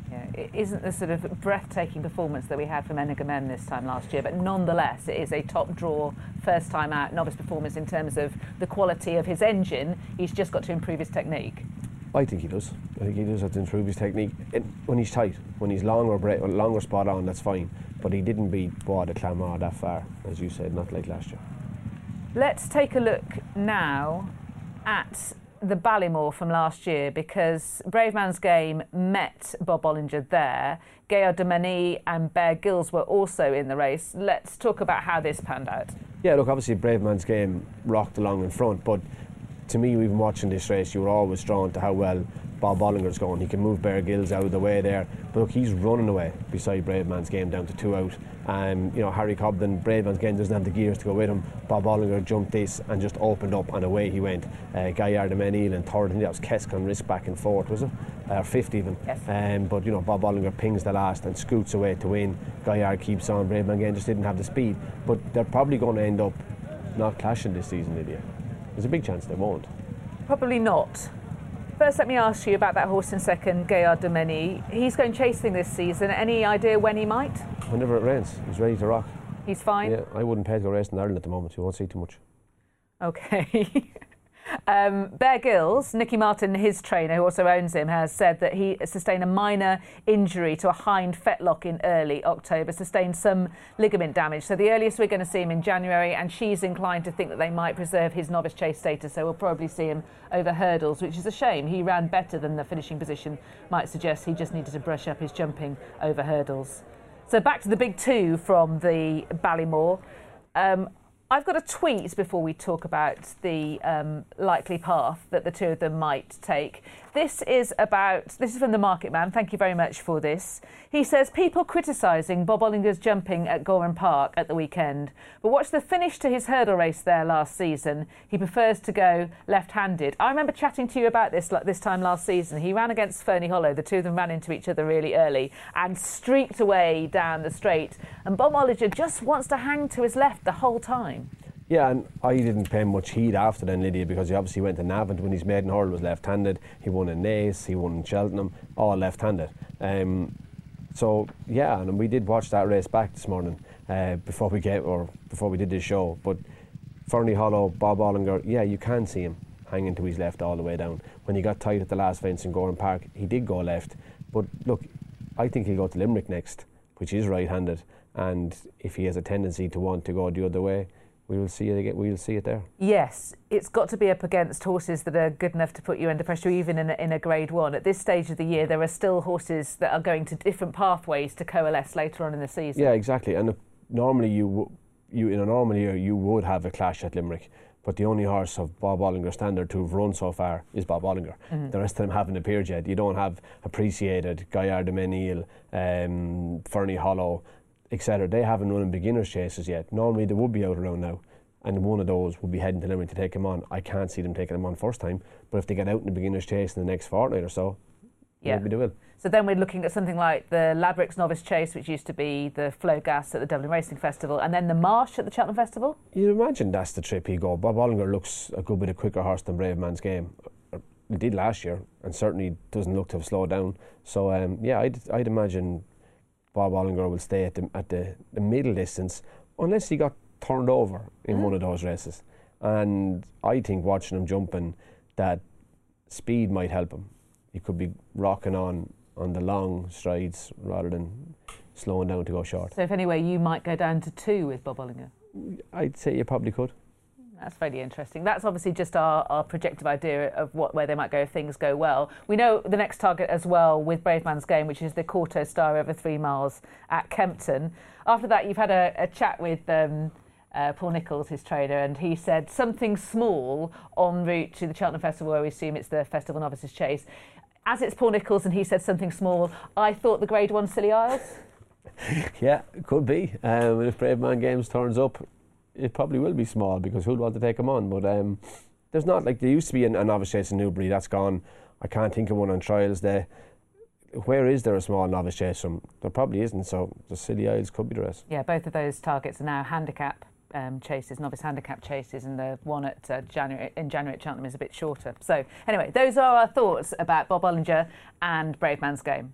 Speaker 2: It isn't the sort of breathtaking performance that we had from Energumen this time last year, but nonetheless it is a top draw, first time out novice performance in terms of the quality of his engine. He's just got to improve his technique.
Speaker 3: I think he does. I think he does have to improve his technique. It, when he's tight, when he's long or, break, long or spot on, that's fine. But he didn't beat Bois de Clermont that far, as you said, not like last year.
Speaker 2: Let's take a look now at the Ballymore from last year, because Bravemansgame met Bob Olinger there. Gaillard du Mesnil and Bear Grylls were also in the race. Let's talk about how this panned out.
Speaker 3: Yeah, look, obviously Bravemansgame rocked along in front, but to me, even watching this race, you were always drawn to how well Bob Olinger's going. He can move Bear Grylls out of the way there, but look, he's running away beside Bravemansgame down to two out. Um, you know, Harry Cobden, Bravemansgame doesn't have the gears to go with him. Bob Olinger jumped this and just opened up, and away he went. Uh, Gaillard du Mesnil and third, I think that was Kesk on risk back and fourth, was it? Or fifth even.
Speaker 2: Yes.
Speaker 3: Um, but you know, Bob Olinger pings the last and scoots away to win. Gaillard keeps on. Bravemansgame just didn't have the speed, but they're probably going to end up not clashing this season, Lydia. There's a big chance they won't.
Speaker 2: Probably not. First, let me ask you about that horse in second, Gaillard du Mesnil. He's going chasing this season. Any idea when he might?
Speaker 3: Whenever it rains, he's ready to rock.
Speaker 2: He's fine?
Speaker 3: Yeah, I wouldn't pay to go racing in Ireland at the moment. You won't see too much.
Speaker 2: Okay. Um, Bear Grylls, Nicky Martin, his trainer, who also owns him, has said that he sustained a minor injury to a hind fetlock in early October, sustained some ligament damage. So the earliest we're going to see him in January, and she's inclined to think that they might preserve his novice chase status, so we'll probably see him over hurdles, which is a shame. He ran better than the finishing position might suggest. He just needed to brush up his jumping over hurdles. So back to the big two from the Ballymore. Um, I've got a tweet before we talk about the um, likely path that the two of them might take. This is about, this is from the Market Man. Thank you very much for this. He says, people criticising Bob Olinger's jumping at Gowran Park at the weekend, but watch the finish to his hurdle race there last season. He prefers to go left-handed. I remember chatting to you about this like this time last season. He ran against Fernie Hollow. The two of them ran into each other really early and streaked away down the straight. And Bob Olinger just wants to hang to his left the whole time.
Speaker 3: Yeah, and I didn't pay much heed after then, Lydia, because he obviously went to Navant when his maiden hurl was left-handed. He won in Naas, he won in Cheltenham, all left-handed. Um, so yeah, and we did watch that race back this morning uh, before we get or before we did this show. But Fernie Hollow, Bob Olinger, yeah, you can see him hanging to his left all the way down. When he got tight at the last fence in Gowran Park, he did go left. But look, I think he'll go to Limerick next, which is right-handed, and if he has a tendency to want to go the other way, we will see it again. We'll see it there.
Speaker 2: Yes, it's got to be up against horses that are good enough to put you under pressure, even in a, in a Grade One. At this stage of the year, there are still horses that are going to different pathways to coalesce later on in the season.
Speaker 3: Yeah, exactly. And uh, normally, you you in a normal year, you would have a clash at Limerick. But the only horse of Bob Bollinger standard to have run so far is Bob Bollinger. Mm-hmm. The rest of them haven't appeared yet. You don't have Appreciated, Gaillard de Menil, um, Fernie Hollow, et cetera. They haven't run in beginners' chases yet. Normally they would be out around now, and one of those would be heading to Limerick to take him on. I can't see them taking him on first time, but if they get out in the beginners' chase in the next fortnight or so,
Speaker 2: yeah.
Speaker 3: maybe they will.
Speaker 2: So then we're looking at something like the Ladbrokes Novice Chase, which used to be the Flowgas at the Dublin Racing Festival, and then the Marsh at the Cheltenham Festival?
Speaker 3: You'd imagine that's the trip he'd go. Bob Bollinger looks a good bit of quicker horse than Brave Man's Game. He did last year, and certainly doesn't look to have slowed down. So, um, yeah, I'd, I'd imagine Bob Bollinger will stay at the, at the, the middle distance, unless he got turned over in mm. one of those races. And I think watching him jumping, that speed might help him. He could be rocking on on the long strides rather than slowing down to go short.
Speaker 2: So if anyway, you might go down to two with Bob Bollinger?
Speaker 3: I'd say you probably could.
Speaker 2: That's very interesting. That's obviously just our, our projective idea of what where they might go if things go well. We know the next target as well with Brave Man's Game, which is the Quarto Star over three miles at Kempton. After that, you've had a, a chat with um, uh, Paul Nicholls, his trainer, and he said something small en route to the Cheltenham Festival, where we assume it's the Festival Novices Chase. As it's Paul Nicholls and he said something small, I thought the Grade One Scilly Isles?
Speaker 3: Yeah, it could be. Um, if Brave Man Games turns up, it probably will be small, because who'd want to take him on? But um, there's not, like, there used to be a, a novice chase in Newbury, that's gone. I can't think of one on trials there. Where is there a small novice chase from? There probably isn't, so the Scilly Isles could be the rest.
Speaker 2: Yeah, both of those targets are now handicap um, chases, novice handicap chases, and the one at uh, January in January at Cheltenham is a bit shorter. So anyway, those are our thoughts about Bob Bollinger and Brave Man's Game.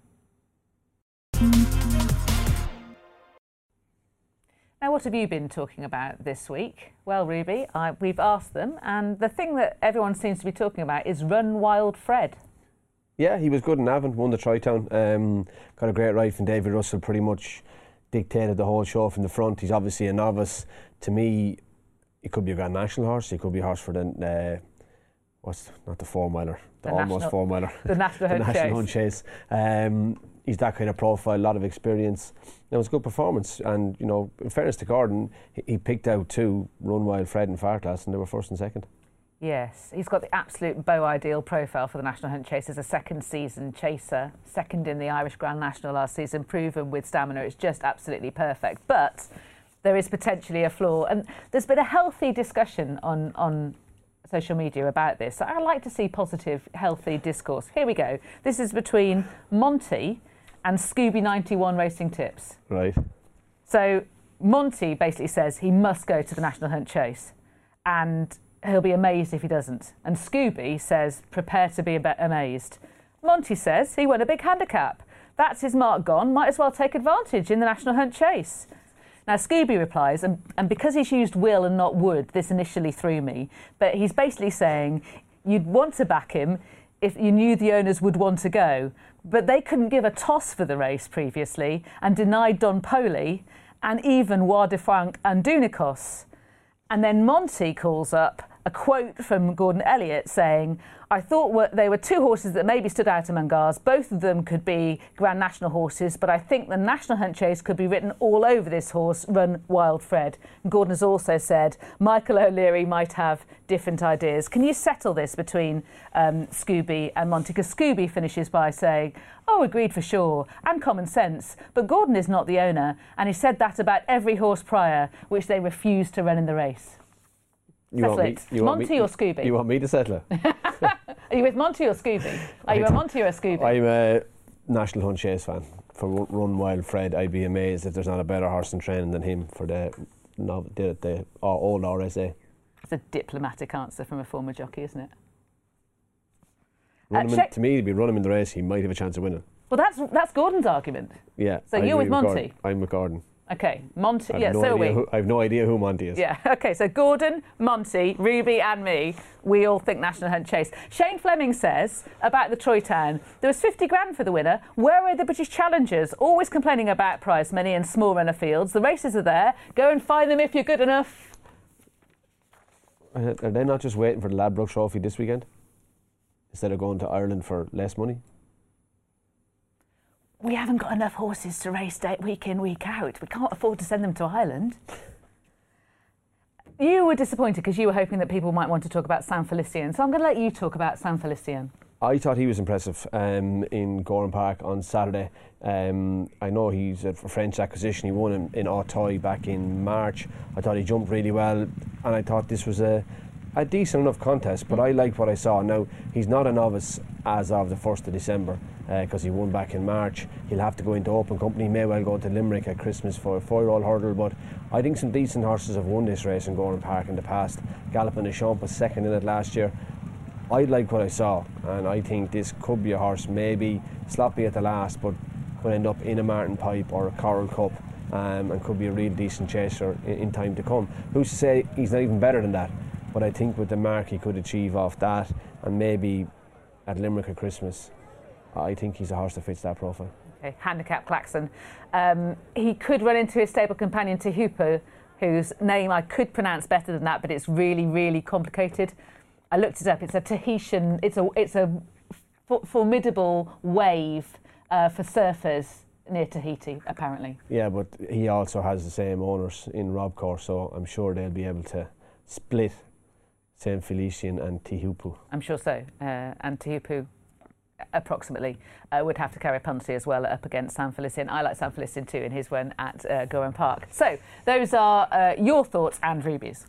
Speaker 2: Now, what have you been talking about this week? Well, Ruby, I, we've asked them, and the thing that everyone seems to be talking about is Run Wild Fred.
Speaker 3: Yeah, he was good in Avon, won the Tri-Town, um, got a great ride from David Russell, pretty much dictated the whole show from the front. He's obviously a novice. To me, he could be a Grand National horse, he could be a horse for the, uh, what's, not the four-miler, the, the almost four-miler.
Speaker 2: The National Hunt
Speaker 3: the National
Speaker 2: Chase.
Speaker 3: Hunt Chase. Um, he's that kind of profile, a lot of experience. It was a good performance, and, you know, in fairness to Gordon, he, he picked out two, Run Wild Fred and Farclas, and they were first and second.
Speaker 2: Yes, he's got the absolute beau ideal profile for the National Hunt Chase as a second season chaser, second in the Irish Grand National last season, proven with stamina. It's just absolutely perfect. But there is potentially a flaw, and there's been a healthy discussion on, on social media about this. So I like to see positive, healthy discourse. Here we go. This is between Monty and Scooby ninety-one Racing Tips.
Speaker 3: Right.
Speaker 2: So Monty basically says he must go to the National Hunt Chase, and he'll be amazed if he doesn't. And Scooby says, prepare to be amazed. Monty says he won a big handicap. That's his mark gone, might as well take advantage in the National Hunt Chase. Now, Scooby replies, and, and because he's used will and not would, this initially threw me, but he's basically saying you'd want to back him if you knew the owners would want to go, but they couldn't give a toss for the race previously and denied Don Poli and even War de Franc and Dunicos. And then Monty calls up a quote from Gordon Elliott saying, I thought they were two horses that maybe stood out among ours. Both of them could be Grand National horses, but I think the National Hunt Chase could be written all over this horse, Run Wild Fred. And Gordon has also said Michael O'Leary might have different ideas. Can you settle this between um, Scooby and Monty? Because Scooby finishes by saying, oh, agreed for sure, and common sense, but Gordon is not the owner, and he said that about every horse prior, which they refused to run in the race.
Speaker 3: You
Speaker 2: settle
Speaker 3: want
Speaker 2: it.
Speaker 3: me, you
Speaker 2: Monty
Speaker 3: want me,
Speaker 2: or Scooby?
Speaker 3: You want me to settle it?
Speaker 2: Are you with Monty or Scooby? Are you a Monty or a Scooby?
Speaker 3: I'm a National Hunt Chase fan. For Run Wild Fred, I'd be amazed if there's not a better horse in training than him for the, the, the, the old R S A.
Speaker 2: It's a diplomatic answer from a former jockey, isn't it?
Speaker 3: Run
Speaker 2: Uh,
Speaker 3: him
Speaker 2: check-
Speaker 3: in, to me, if you run him in the race, he might have a chance of winning.
Speaker 2: Well, that's that's Gordon's argument.
Speaker 3: Yeah.
Speaker 2: So
Speaker 3: I
Speaker 2: you're
Speaker 3: agree
Speaker 2: with Monty?
Speaker 3: Gordon. I'm with Gordon.
Speaker 2: Okay, Monty.
Speaker 3: I have
Speaker 2: Yeah,
Speaker 3: no
Speaker 2: so
Speaker 3: idea
Speaker 2: we.
Speaker 3: who, I have no idea who Monty is.
Speaker 2: Yeah, okay, so Gordon, Monty, Ruby and me, we all think National Hunt Chase. Shane Fleming says about the Troy Town, there was fifty grand for the winner. Where are the British challengers? Always complaining about prize money and small runner fields. The races are there. Go and find them if you're good enough.
Speaker 3: Are they not just waiting for the Ladbroke Trophy this weekend? Instead of going to Ireland for less money?
Speaker 2: We haven't got enough horses to race day, week in, week out. We can't afford to send them to Ireland. You were disappointed because you were hoping that people might want to talk about San Felicien. So I'm going to let you talk about San Felicien.
Speaker 3: I thought he was impressive um, in Goran Park on Saturday. Um, I know he's a French acquisition. He won in, in Auteuil back in March. I thought he jumped really well, and I thought this was a, a decent enough contest, but I liked what I saw. Now, he's not a novice as of the first of December because uh, he won back in March. He'll have to go into open company, may well go to Limerick at Christmas for a four-year-old hurdle, but I think some decent horses have won this race in Goran Park in the past. Galloping Deschamps was second in it last year. I like what I saw, and I think this could be a horse, maybe sloppy at the last, but could end up in a Martin Pipe or a Coral Cup, um, and could be a real decent chaser in, in time to come. Who's to say he's not even better than that? But I think with the mark he could achieve off that, and maybe at Limerick at Christmas, I think he's a horse that fits that profile.
Speaker 2: Okay, handicap Claxon. Um, he could run into his stable companion Tehupo, whose name I could pronounce better than that, but it's really, really complicated. I looked it up. It's a Tahitian. It's a it's a f- formidable wave uh, for surfers near Tahiti, apparently.
Speaker 3: Yeah, but he also has the same owners in Robcourse, so I'm sure they'll be able to split Saint Felicien and Tehupo.
Speaker 2: I'm sure so. Uh, and Tehupo, approximately, uh, would have to carry a penalty as well up against San Felicien. I like San Felicien too in his win at uh, Goran Park. So those are uh, your thoughts and Ruby's.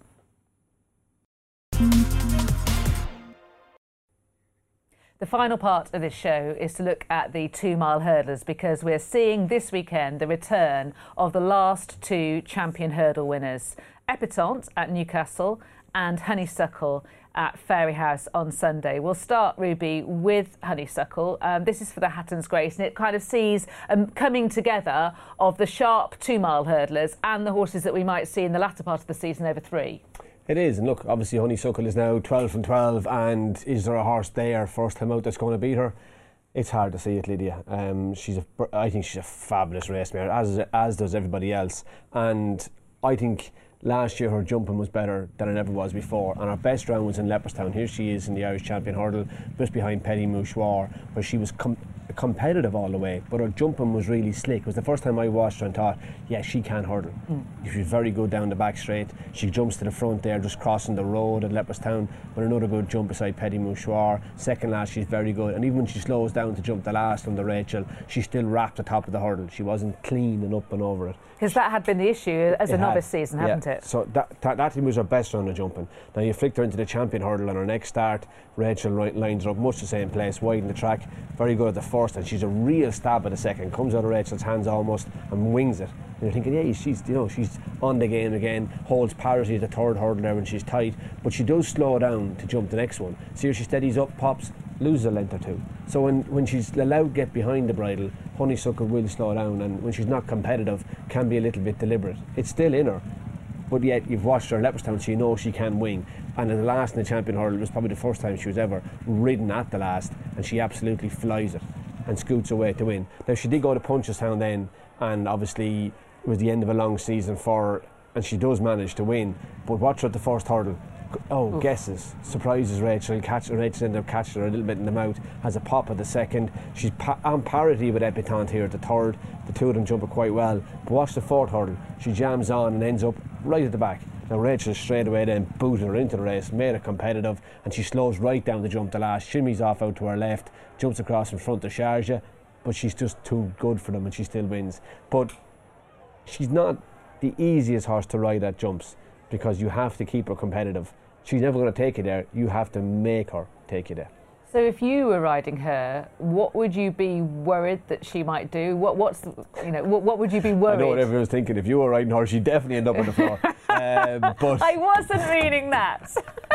Speaker 2: The final part of this show is to look at the two-mile hurdlers, because we're seeing this weekend the return of the last two champion hurdle winners, Epatante at Newcastle and Honeysuckle at Fairyhouse on Sunday. We'll start, Ruby, with Honeysuckle. Um, this is for the Hatton's Grace, and it kind of sees a um, coming together of the sharp two-mile hurdlers and the horses that we might see in the latter part of the season over three.
Speaker 3: It is, and look, obviously Honeysuckle is now twelve from twelve, and is there a horse there first time out that's going to beat her? It's hard to see it, Lydia. Um, she's a, I think she's a fabulous race mare, as as does everybody else, and I think last year her jumping was better than it ever was before, and her best round was in Leopardstown. Here she is in the Irish Champion Hurdle, just behind Petit Mouchoir, where she was com- competitive all the way, but her jumping was really slick. It was the first time I watched her and thought, yeah, she can hurdle. Mm. She's very good down the back straight. She jumps to the front there, just crossing the road at Leopardstown, with another good jump beside Petit Mouchoir. Second last, she's very good, and even when she slows down to jump the last under Rachel, she still wrapped the top of the hurdle. She wasn't clean and up and over it.
Speaker 2: Because that had been the issue as
Speaker 3: it
Speaker 2: a novice
Speaker 3: had,
Speaker 2: season,
Speaker 3: yeah.
Speaker 2: hadn't it?
Speaker 3: So that, that that was her best round of jumping. Now you flicked her into the champion hurdle, and her next start, Rachel lines her up much the same place, widen the track, very good at the first, and she's a real stab at the second. Comes out of Rachel's hands almost and wings it. And you're thinking, yeah, she's you know she's on the game again. Holds parity at the third hurdle there when she's tight, but she does slow down to jump the next one. See her, she steadies up, pops, loses a length or two. So when when she's allowed to get behind the bridle, Honeysuckle will slow down, and when she's not competitive, can be a little bit deliberate. It's still in her, but yet you've watched her in Leopardstown, so you know she can wing. And in the last in the champion hurdle, it was probably the first time she was ever ridden at the last, and she absolutely flies it and scoots away to win. Now she did go to Punchestown then, and obviously it was the end of a long season for her, and she does manage to win. But watch her at the first hurdle. Oh, Oof. guesses, surprises Rachel, catch, Rachel ended up catching her a little bit in the mouth, has a pop at the second. She's pa- on parity with Epatante here at the third. The two of them jump it quite well. But watch the fourth hurdle. She jams on and ends up right at the back. Now Rachel straight away then booted her into the race, made it competitive, and she slows right down the jump the last, shimmies off out to her left, jumps across in front of Sharjah, but she's just too good for them and she still wins. But she's not the easiest horse to ride at jumps, because you have to keep her competitive. She's never going to take you there. You have to make her take you there.
Speaker 2: So if you were riding her, what would you be worried that she might do? What what's the, you know what, what would you be worried?
Speaker 3: I know what everyone's thinking. If you were riding her, she'd definitely end up on the floor. um, but
Speaker 2: I wasn't reading that.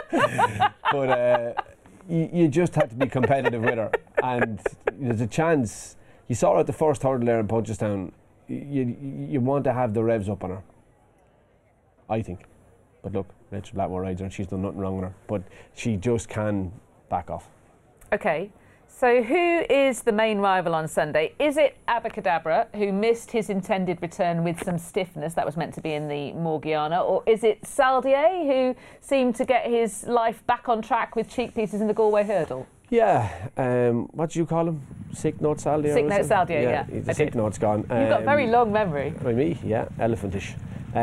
Speaker 3: but uh, you, you just have to be competitive with her, and there's a chance. You saw her at the first hurdle there in Punchestown. you you want to have the revs up on her, I think. But look, Rachel Blackmore rides her and she's done nothing wrong with her. But she just can back off.
Speaker 2: Okay, so who is the main rival on Sunday? Is it Abacadabra, who missed his intended return with some stiffness that was meant to be in the Morgiana, or is it Saldier, who seemed to get his life back on track with cheek pieces in the Galway hurdle?
Speaker 3: Yeah, um, what do you call him? Sick note Saldier?
Speaker 2: Sick note Saldier, yeah.
Speaker 3: yeah. The sick note's gone.
Speaker 2: You've got
Speaker 3: Um,
Speaker 2: very long memory.
Speaker 3: By me, yeah, elephantish.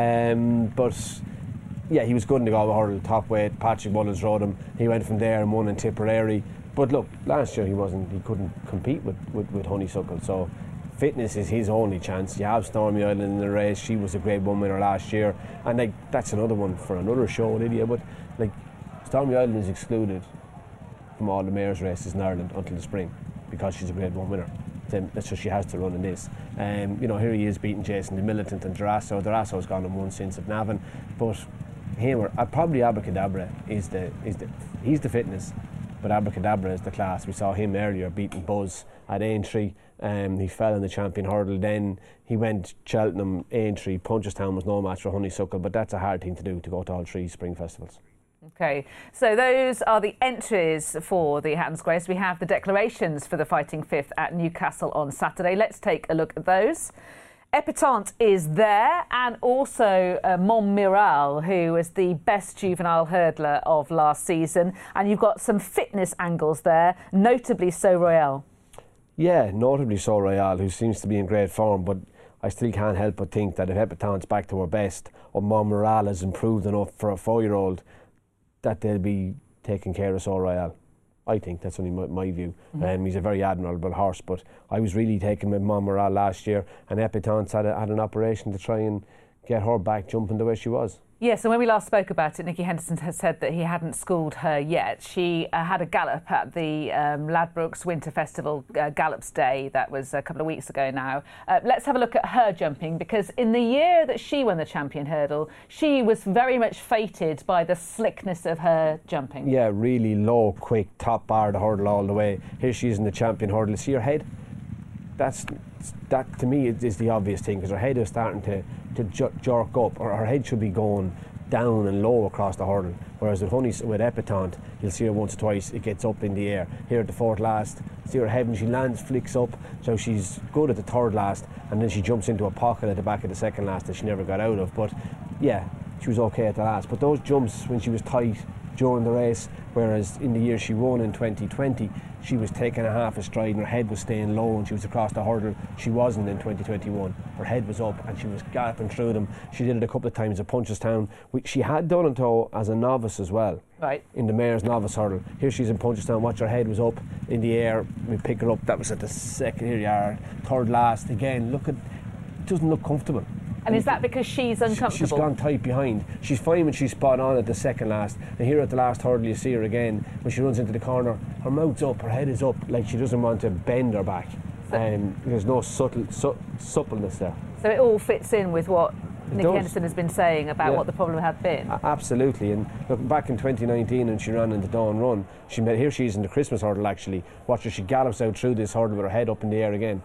Speaker 3: Um, but yeah, he was good in the Galway hurdle, top weight. Patrick Mullins rode him. He went from there and won in Tipperary. But look, last year he wasn't. He couldn't compete with, with, with Honeysuckle. So fitness is his only chance. You have Stormy Island in the race. She was a Grade One winner last year, and like that's another one for another show, Lydia. But like Stormy Island is excluded from all the mares' races in Ireland until the spring because she's a Grade One winner. Then that's what she has to run in this. Um, you know, here he is beating Jason the Militant and Durasso. Durasso's gone and won since at Navan, but him or uh, probably Abacadabra is the is the he's the fitness, but Abacadabra is the class. We saw him earlier beating Buzz at Aintree. Um, he fell in the champion hurdle. Then he went Cheltenham, Aintree, Punchestown was no match for Honeysuckle, but that's a hard thing to do, to go to all three spring festivals.
Speaker 2: Okay, so those are the entries for the Hatton's Grace. We have the declarations for the Fighting Fifth at Newcastle on Saturday. Let's take a look at those. Epatante is there, and also uh, Montmiral, who was the best juvenile hurdler of last season. And you've got some fitness angles there, notably So Royale.
Speaker 3: Yeah, notably So Royale, who seems to be in great form, but I still can't help but think that if Epatante's back to her best, or Montmiral has improved enough for a four-year-old, that they'll be taking care of So Royale. I think that's only my, my view. Mm-hmm. Um, he's a very admirable horse, but I was really taken with Montmiral last year, and Epatante had, a, had an operation to try and get her back jumping the way she was.
Speaker 2: Yes, and when we last spoke about it, Nicky Henderson has said that he hadn't schooled her yet. She uh, had a gallop at the um, Ladbrokes Winter Festival uh, Gallops Day. That was a couple of weeks ago now. Uh, let's have a look at her jumping, because in the year that she won the champion hurdle, she was very much fated by the slickness of her jumping. Yeah,
Speaker 3: really low, quick, top bar the hurdle all the way. Here she is in the champion hurdle. See her head? That's that to me is the obvious thing, because her head is starting to to ju- jerk up, or her head should be going down and low across the hurdle. Whereas with Honey, with Epatante, you'll see her once or twice, it gets up in the air. Here at the fourth last, see her head when she lands, flicks up, so she's good at the third last, and then she jumps into a pocket at the back of the second last that she never got out of. But yeah, she was okay at the last. But those jumps when she was tight during the race, whereas in the year she won in twenty twenty, she was taking a half a stride and her head was staying low and she was across the hurdle. She wasn't in twenty twenty-one. Her head was up and she was galloping through them. She did it a couple of times at Punchestown. She had done it though as a novice as well.
Speaker 2: Right.
Speaker 3: In the mare's novice hurdle. Here she's in Punchestown, watch her head was up in the air. We pick her up, that was at the second, here you are, third last. Again, look at, it doesn't look comfortable.
Speaker 2: And is that because she's uncomfortable?
Speaker 3: She's gone tight behind. She's fine when she's spot on at the second last. And here at the last hurdle you see her again, when she runs into the corner, her mouth's up, her head is up, like she doesn't want to bend her back. And um, there's no subtle, su- suppleness there.
Speaker 2: So it all fits in with what Nicky
Speaker 3: does.
Speaker 2: Henderson has been saying about
Speaker 3: Yeah.
Speaker 2: what the problem had been.
Speaker 3: A- absolutely. And look, back in twenty nineteen, and she ran in the Dawn Run, she met, here she is in the Christmas hurdle actually. Watch her, she gallops out through this hurdle with her head up in the air again.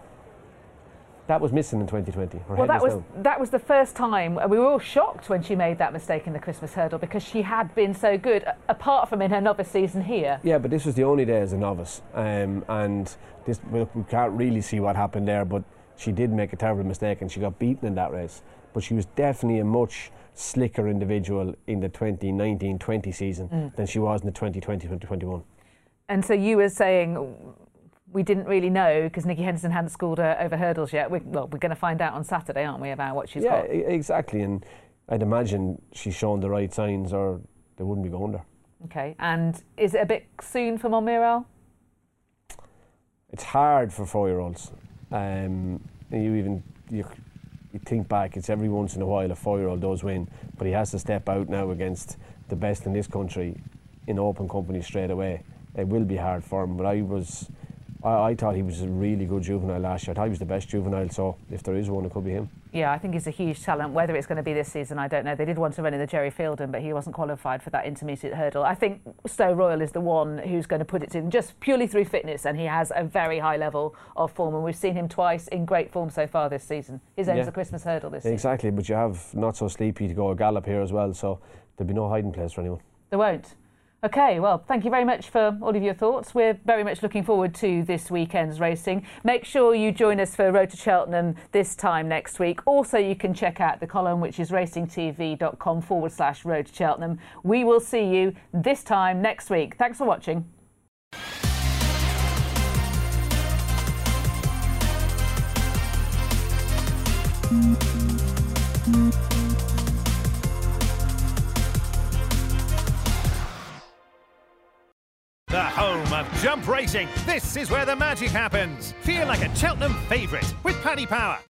Speaker 3: That was missing in twenty twenty. Her
Speaker 2: Well,
Speaker 3: head
Speaker 2: that was
Speaker 3: down.
Speaker 2: that was the first time we were all shocked when she made that mistake in the Christmas hurdle, because she had been so good, a- apart from in her novice season here.
Speaker 3: Yeah, but this was the only day as a novice, um, and this we, we can't really see what happened there. But she did make a terrible mistake, and she got beaten in that race. But she was definitely a much slicker individual in the twenty nineteen twenty season mm. than she was in the twenty twenty twenty twenty-one.
Speaker 2: And so you were saying, we didn't really know because Nicky Henderson hadn't schooled her over hurdles yet. We, well, we're going to find out on Saturday, aren't we, about what she's
Speaker 3: yeah,
Speaker 2: got?
Speaker 3: Yeah, e- exactly. And I'd imagine she's shown the right signs, or they wouldn't be going there.
Speaker 2: Okay. And is it a bit soon for Montmiral?
Speaker 3: It's hard for four-year-olds. Um, and you even you, you think back, it's every once in a while a four-year-old does win, but he has to step out now against the best in this country in open company straight away. It will be hard for him. But I was. I, I thought he was a really good juvenile last year. I thought he was the best juvenile, so if there is one, it could be him.
Speaker 2: Yeah, I think he's a huge talent. Whether it's going to be this season, I don't know. They did want to run in the Jerry Fielden, but he wasn't qualified for that intermediate hurdle. I think Stowe Royal is the one who's going to put it in just purely through fitness, and he has a very high level of form, and we've seen him twice in great form so far this season. His owns
Speaker 3: Yeah.
Speaker 2: the Christmas hurdle this
Speaker 3: Exactly,
Speaker 2: season.
Speaker 3: but you have Not So Sleepy to go a gallop here as well, so there'll be no hiding place for anyone.
Speaker 2: There won't. OK, well, thank you very much for all of your thoughts. We're very much looking forward to this weekend's racing. Make sure you join us for Road to Cheltenham this time next week. Also, you can check out the column, which is racingtv.com forward slash Road to Cheltenham. We will see you this time next week. Thanks for watching.
Speaker 1: The home of jump racing. This is where the magic happens. Feel like a Cheltenham favourite with Paddy Power.